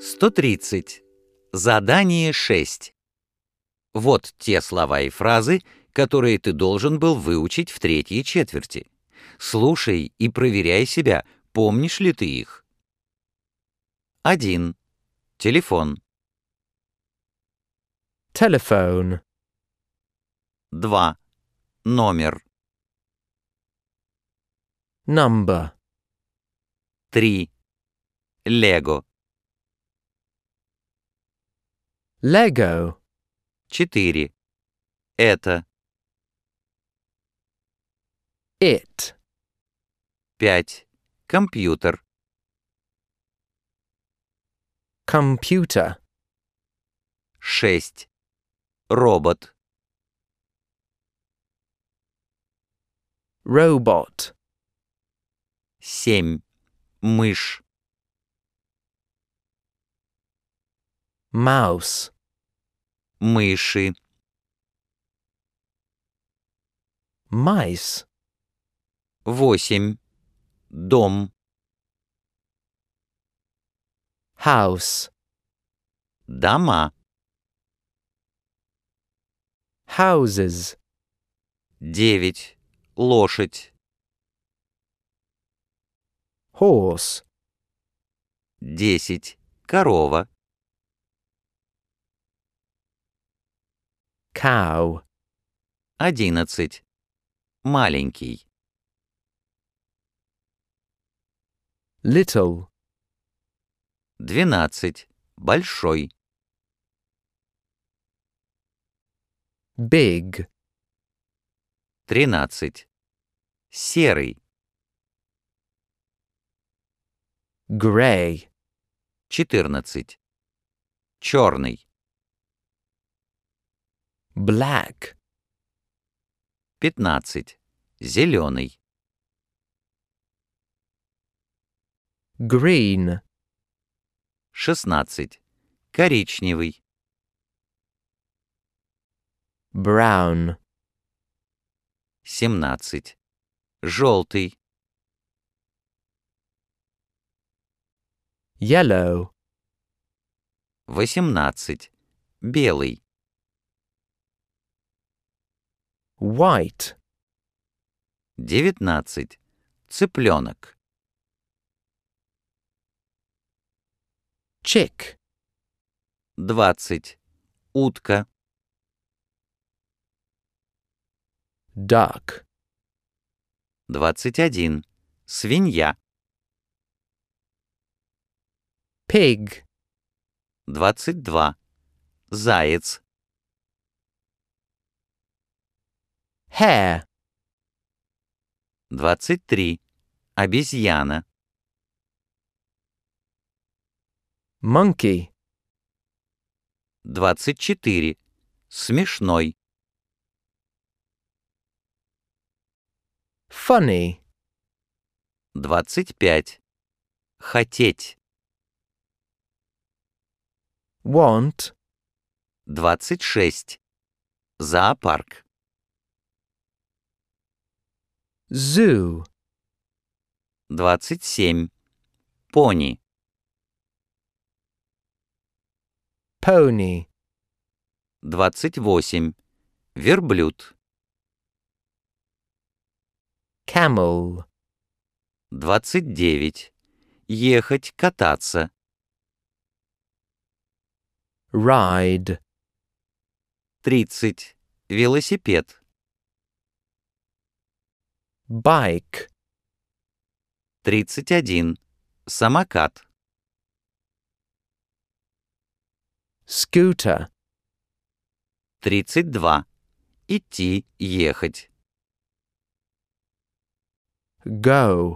130. Задание 6. Вот те слова и фразы, которые ты должен был выучить в третьей четверти. Слушай и проверяй себя, помнишь ли ты их. 1. Телефон. Telephone. 2. Номер. Number. 3. Лего. Lego. 4. Это. It. 5. Компьютер. Computer. 6. Робот. Robot. 7. Мышь. Mouse. Мыши. Mice. 8. Дом. House. Дома. Houses. 9. Лошадь. Horse. 10. Корова. Cow. 11. Маленький. Little. 12. Большой. Big. 13. Серый. Gray. 14. Черный. Black. 15. Зеленый. Green. 16. Коричневый. Brown. 17. Желтый. Yellow. 18. Белый. White. 19. Цыпленок. Chick. 20. Утка. Duck. 21. Свинья. Pig. 22. Заяц. Hare. 23. Обезьяна. Monkey. 24. Смешной. Funny. 25. Хотеть. Want. 26. Зоопарк. Zoo. 27. Пони. Pony. 28. Верблюд. Camel. 29. Ехать, кататься. Ride. 30. Велосипед. Bike. 31. Самокат. Scooter. 32. Идти, ехать. Go.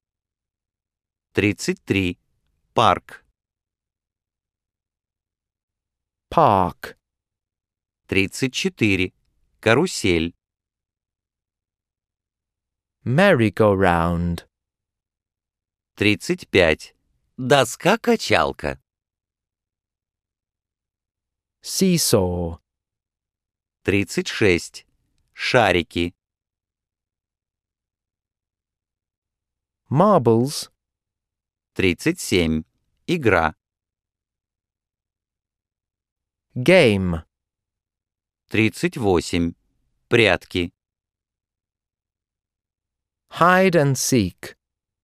33. Парк. Park. 34. Карусель. Merry-go-round. 35. Доска-качалка. Seesaw. 36. Шарики. Marbles. 37. Игра. Game. 38. Прятки. Hide and seek.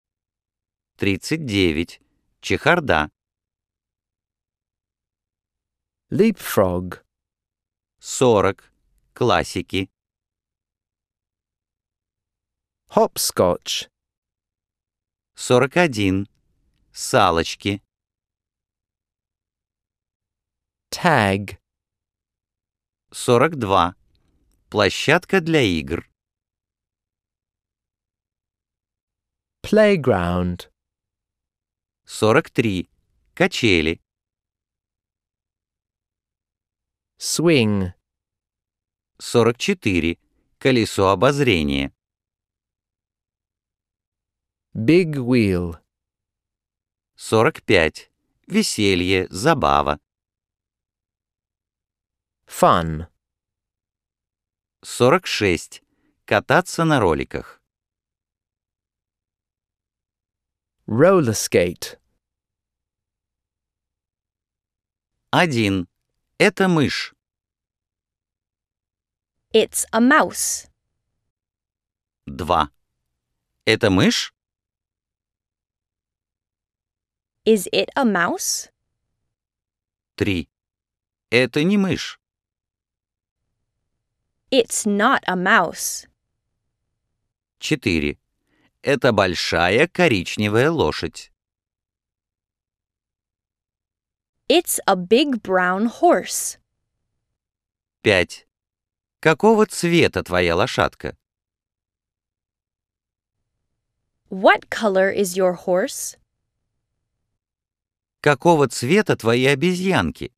39. Чехарда. Leapfrog. 40. Классики. Hopscotch. 41. Салочки. Tag. 42. Площадка для игр. Playground. 43. Качели. Swing. 44. Колесо обозрения. Big wheel. 45. Веселье, забава. Fun. 46. Кататься на роликах. Roller skate. 1. Это мышь. It's a mouse. 2. Это мышь? Is it a mouse? 3. Это не мышь. It's not a mouse. 4. Это большая коричневая лошадь. It's a big brown horse. 5. Какого цвета твоя лошадка? What color is your horse? Какого цвета твои обезьянки?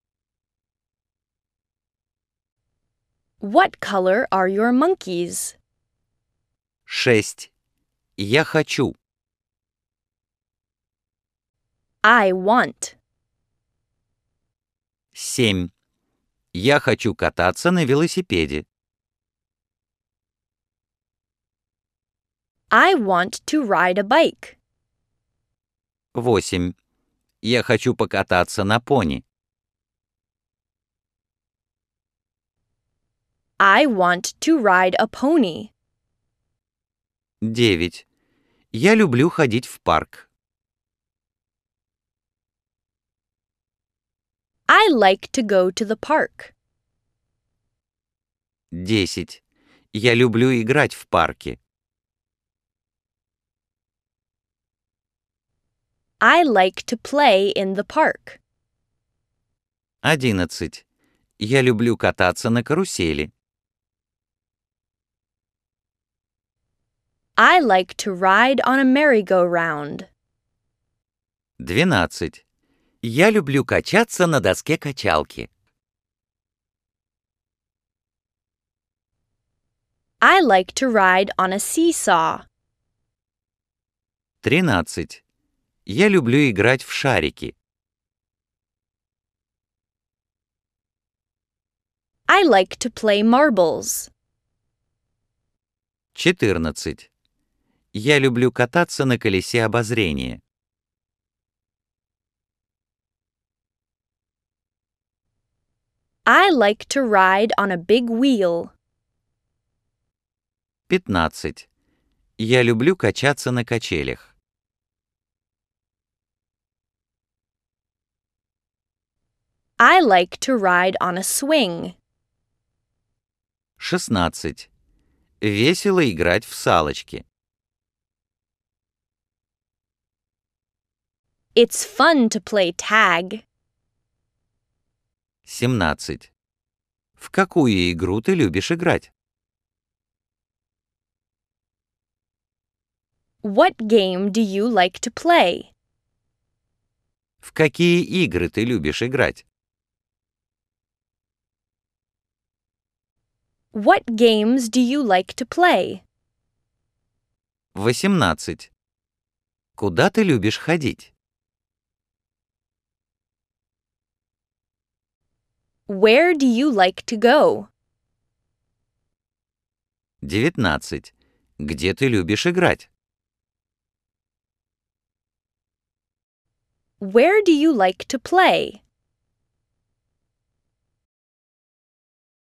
What color are your monkeys? 6. Я хочу. I want. 7. Я хочу кататься на велосипеде. I want to ride a bike. 8. Я хочу покататься на пони. I want to ride a pony. 9. Я люблю ходить в парк. I like to go to the park. 10. Я люблю играть в парке. I like to play in the park. 11. Я люблю кататься на карусели. I like to ride on a merry-go-round. 12. Я люблю качаться на доске качалки. I like to ride on a seesaw. 13. Я люблю играть в шарики. I like to play marbles. 14. Я люблю кататься на колесе обозрения. I like to ride on a big wheel. 15. Я люблю качаться на качелях. I like to ride on a swing. 16. Весело играть в салочки. It's fun to play tag. 17. В какую игру ты любишь играть? What game do you like to play? В какие игры ты любишь играть? What games do you like to play? 18. Куда ты любишь ходить? Where do you like to go? 19. Где ты любишь играть? Where do you like to play?